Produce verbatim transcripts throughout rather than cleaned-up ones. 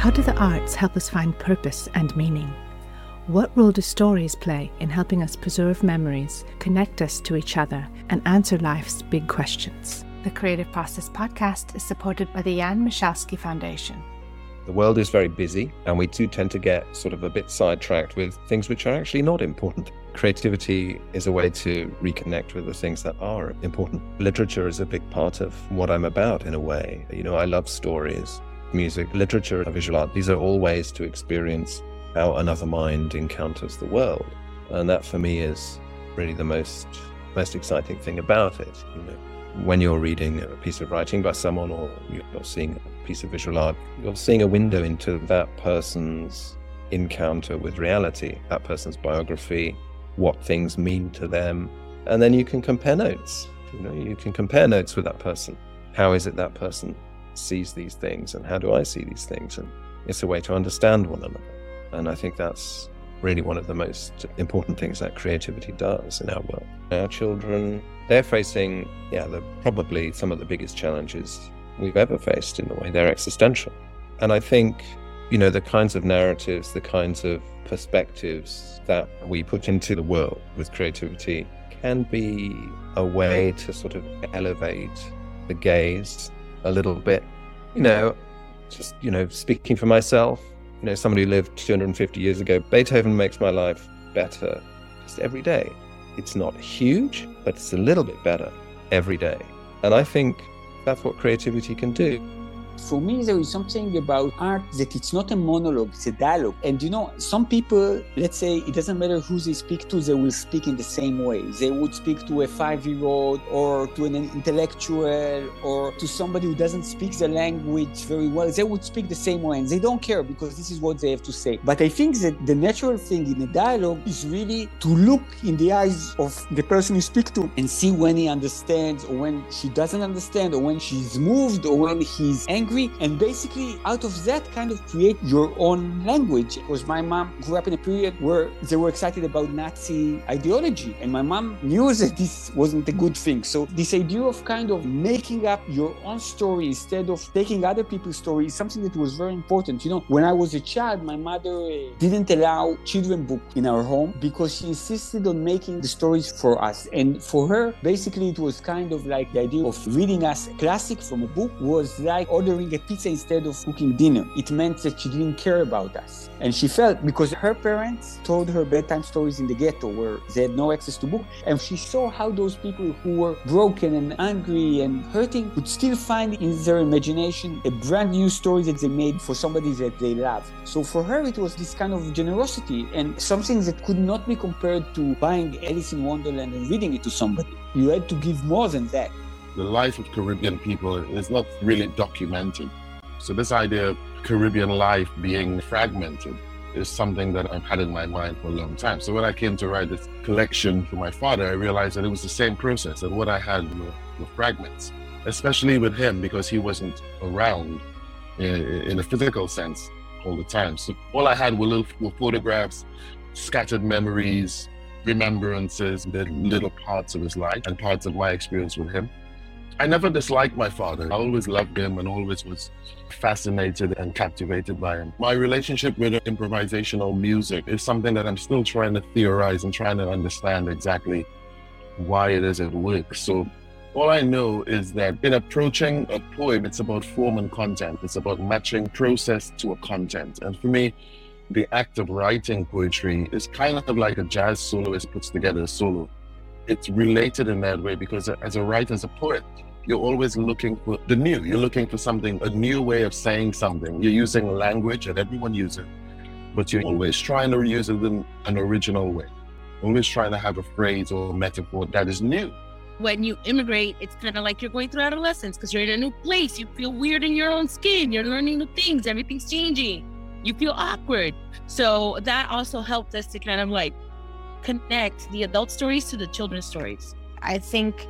How do the arts help us find purpose and meaning? What role do stories play in helping us preserve memories, connect us to each other, and answer life's big questions? The Creative Process podcast is supported by the Jan Michalski Foundation. The world is very busy, and we do tend to get sort of a bit sidetracked with things which are actually not important. Creativity is a way to reconnect with the things that are important. Literature is a big part of what I'm about in a way. You know, I love stories, music, literature, visual art. These are all ways to experience how another mind encounters the world. And that for me is really the most most exciting thing about it. You know, when you're reading a piece of writing by someone or you're seeing a piece of visual art, you're seeing a window into that person's encounter with reality, that person's biography, what things mean to them. And then you can compare notes. You know, you can compare notes with that person. How is it that person sees these things and how do I see these things? And it's a way to understand one another. And I think that's really one of the most important things that creativity does in our world. Our children, they're facing, yeah, the, probably some of the biggest challenges we've ever faced in a way. They're existential. And I think, you know, the kinds of narratives, the kinds of perspectives that we put into the world with creativity can be a way to sort of elevate the gaze a little bit. You know, just, you know, speaking for myself, you know, somebody who lived two hundred fifty years ago, Beethoven makes my life better just every day. It's not huge, but it's a little bit better every day. And I think that's what creativity can do. For me, there is something about art that it's not a monologue, it's a dialogue. And you know, some people, let's say, it doesn't matter who they speak to, they will speak in the same way. They would speak to a five-year-old or to an intellectual or to somebody who doesn't speak the language very well. They would speak the same way and they don't care because this is what they have to say. But I think that the natural thing in a dialogue is really to look in the eyes of the person you speak to and see when he understands or when she doesn't understand or when she's moved or when he's angry. And basically, out of that, kind of create your own language. Because my mom grew up in a period where they were excited about Nazi ideology. And my mom knew that this wasn't a good thing. So this idea of kind of making up your own story instead of taking other people's story is something that was very important. You know, when I was a child, my mother uh, didn't allow children book in our home because she insisted on making the stories for us. And for her, basically, it was kind of like the idea of reading us a classic from a book was like ordering a pizza instead of cooking dinner. It meant that she didn't care about us. And she felt because her parents told her bedtime stories in the ghetto where they had no access to book. And she saw how those people who were broken and angry and hurting could still find in their imagination a brand new story that they made for somebody that they loved. So for her, it was this kind of generosity and something that could not be compared to buying Alice in Wonderland and reading it to somebody. You had to give more than that. The life of Caribbean people is not really documented. So this idea of Caribbean life being fragmented is something that I've had in my mind for a long time. So when I came to write this collection for my father, I realized that it was the same process and what I had were, were fragments, especially with him because he wasn't around in, in a physical sense all the time. So all I had were little were photographs, scattered memories, remembrances, the little parts of his life and parts of my experience with him. I never disliked my father. I always loved him and always was fascinated and captivated by him. My relationship with improvisational music is something that I'm still trying to theorize and trying to understand exactly why it is it works. So all I know is that in approaching a poem, it's about form and content. It's about matching process to a content. And for me, the act of writing poetry is kind of like a jazz soloist puts together a solo. It's related in that way because as a writer, as a poet, you're always looking for the new. You're looking for something, a new way of saying something. You're using language and everyone uses it, but you're always trying to use it in an original way. Always trying to have a phrase or a metaphor that is new. When you immigrate, it's kind of like you're going through adolescence because you're in a new place. You feel weird in your own skin. You're learning new things. Everything's changing. You feel awkward. So that also helped us to kind of like connect the adult stories to the children's stories. I think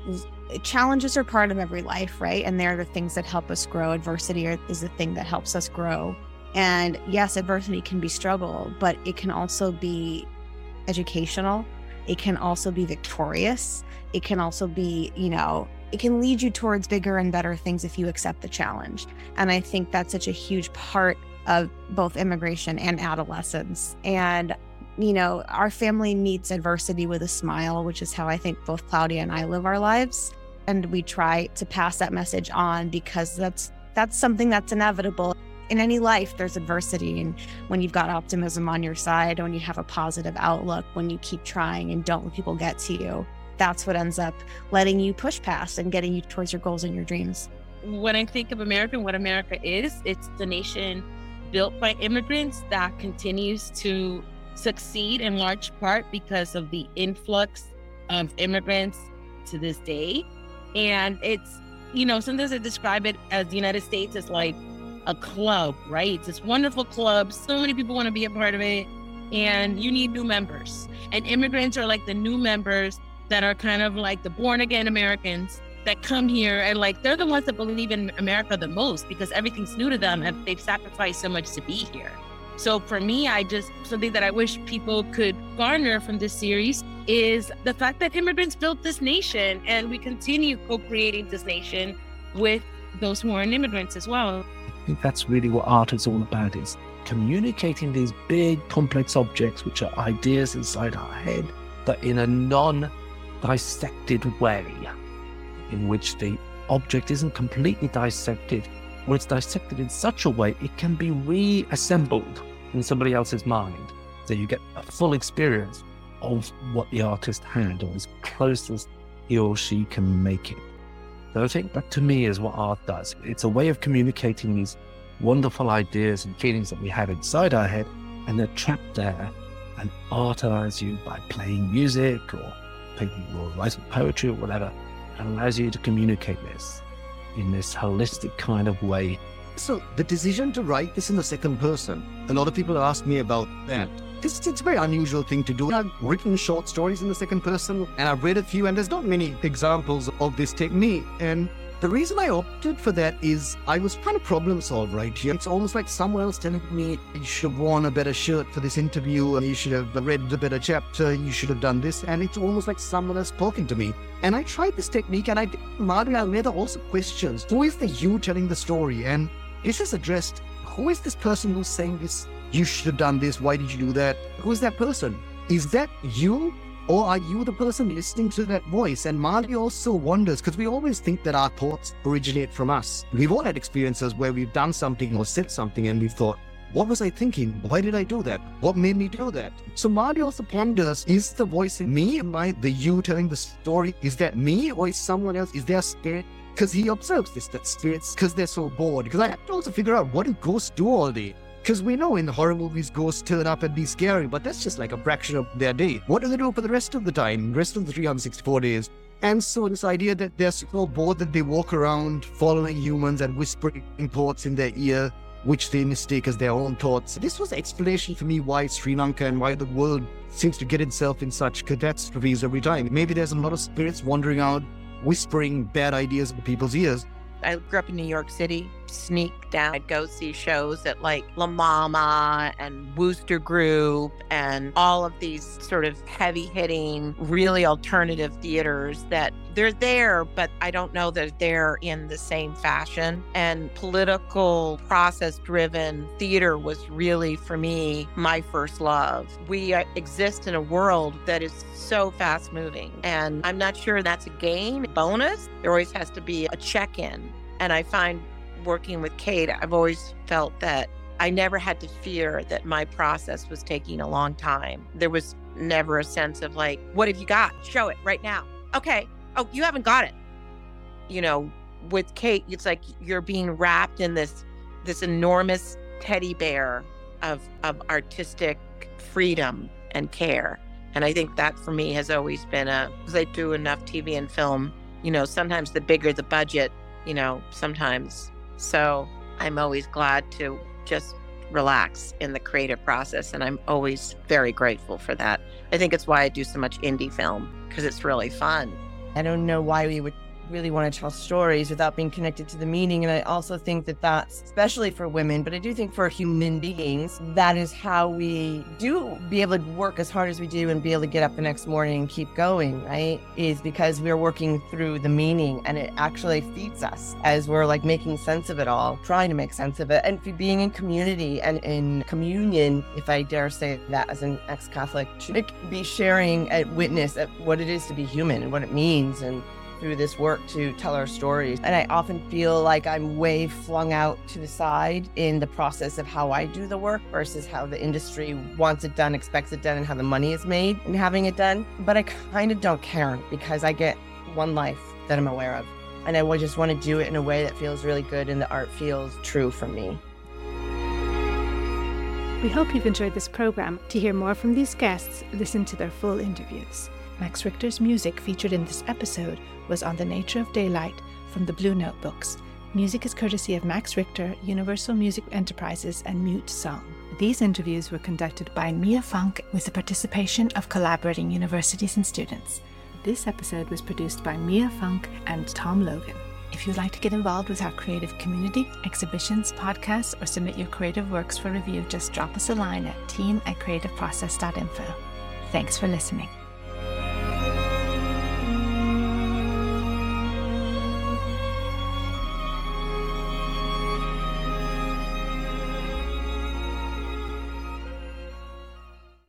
challenges are part of every life, right? And they're the things that help us grow. Adversity is the thing that helps us grow. And yes, adversity can be struggle, but it can also be educational. It can also be victorious. It can also be, you know, it can lead you towards bigger and better things if you accept the challenge. And I think that's such a huge part of both immigration and adolescence. And, you know, our family meets adversity with a smile, which is how I think both Claudia and I live our lives. And we try to pass that message on because that's that's something that's inevitable. In any life, there's adversity. And when you've got optimism on your side, when you have a positive outlook, when you keep trying and don't let people get to you, that's what ends up letting you push past and getting you towards your goals and your dreams. When I think of America and what America is, it's the nation built by immigrants that continues to succeed in large part because of the influx of immigrants to this day. And it's, you know, sometimes I describe it as the United States as like a club, right? It's this wonderful club. So many people want to be a part of it, and you need new members. And immigrants are like the new members that are kind of like the born again Americans that come here, and like they're the ones that believe in America the most because everything's new to them and they've sacrificed so much to be here. So for me, I just, something that I wish people could garner from this series is the fact that immigrants built this nation, and we continue co-creating this nation with those who are immigrants as well. I think that's really what art is all about, is communicating these big complex objects, which are ideas inside our head, but in a non-dissected way, in which the object isn't completely dissected, or it's dissected in such a way it can be reassembled in somebody else's mind. So you get a full experience of what the artist had, or as close as he or she can make it. So I think that to me is what art does. It's a way of communicating these wonderful ideas and feelings that we have inside our head, and they're trapped there. And art allows you, by playing music or painting or writing poetry or whatever, and allows you to communicate this in this holistic kind of way. So the decision to write this in the second person, a lot of people ask me about that. It's, it's a very unusual thing to do. I've written short stories in the second person, and I've read a few, and there's not many examples of this technique. And the reason I opted for that is I was trying to problem solve right here. It's almost like someone else telling me, you should have worn a better shirt for this interview, and you should have read a better chapter, you should have done this. And it's almost like someone else talking to me. And I tried this technique, and I did Mario Almeida also questions, who is the you telling the story? And this is addressed, who is this person who's saying this? You should have done this, why did you do that? Who is that person? Is that you? Or are you the person listening to that voice? And Marley also wonders, because we always think that our thoughts originate from us. We've all had experiences where we've done something or said something and we've thought, what was I thinking? Why did I do that? What made me do that? So Marley also ponders, is the voice in me? Am I the you telling the story? Is that me or is someone else? Is there a spirit? Because he observes this, that spirits, because they're so bored. Because I have to also figure out, what do ghosts do all day? Because we know in horror movies, ghosts turn up and be scary, but that's just like a fraction of their day. What do they do for the rest of the time, rest of the three hundred sixty-four days? And so this idea that they're so bored that they walk around following humans and whispering thoughts in their ear, which they mistake as their own thoughts. This was explanation for me why Sri Lanka and why the world seems to get itself in such catastrophes every time. Maybe there's a lot of spirits wandering out, whispering bad ideas into people's ears. I grew up in New York City, sneak down. I'd go see shows at like La Mama and Wooster Group and all of these sort of heavy hitting, really alternative theaters that they're there, but I don't know that they're in the same fashion. And political process driven theater was really, for me, my first love. We exist in a world that is so fast moving, and I'm not sure that's a gain, bonus. There always has to be a check-in. And I find working with Kate, I've always felt that I never had to fear that my process was taking a long time. There was never a sense of like, what have you got? Show it right now. Okay. Oh, you haven't got it. You know, with Kate, it's like you're being wrapped in this this enormous teddy bear of of artistic freedom and care. And I think that for me has always been a, because I do enough T V and film, you know, sometimes the bigger the budget, you know, sometimes. So I'm always glad to just relax in the creative process. And I'm always very grateful for that. I think it's why I do so much indie film, because it's really fun. I don't know why we would really want to tell stories without being connected to the meaning. And I also think that that's, especially for women, but I do think for human beings, that is how we do be able to work as hard as we do and be able to get up the next morning and keep going, right? Is because we're working through the meaning, and it actually feeds us as we're like making sense of it all, trying to make sense of it. And being in community and in communion, if I dare say that as an ex-Catholic, to be sharing a witness at what it is to be human and what it means, and through this work to tell our stories. And I often feel like I'm way flung out to the side in the process of how I do the work versus how the industry wants it done, expects it done, and how the money is made in having it done. But I kind of don't care because I get one life that I'm aware of. And I just want to do it in a way that feels really good and the art feels true for me. We hope you've enjoyed this program. To hear more from these guests, listen to their full interviews. Max Richter's music featured in this episode was On the Nature of Daylight from the Blue Note books. Music is courtesy of Max Richter, Universal Music Enterprises, and Mute Song. These interviews were conducted by Mia Funk with the participation of collaborating universities and students. This episode was produced by Mia Funk and Tom Logan. If you'd like to get involved with our creative community, exhibitions, podcasts, or submit your creative works for review, just drop us a line at team at creative process dot info. Thanks for listening.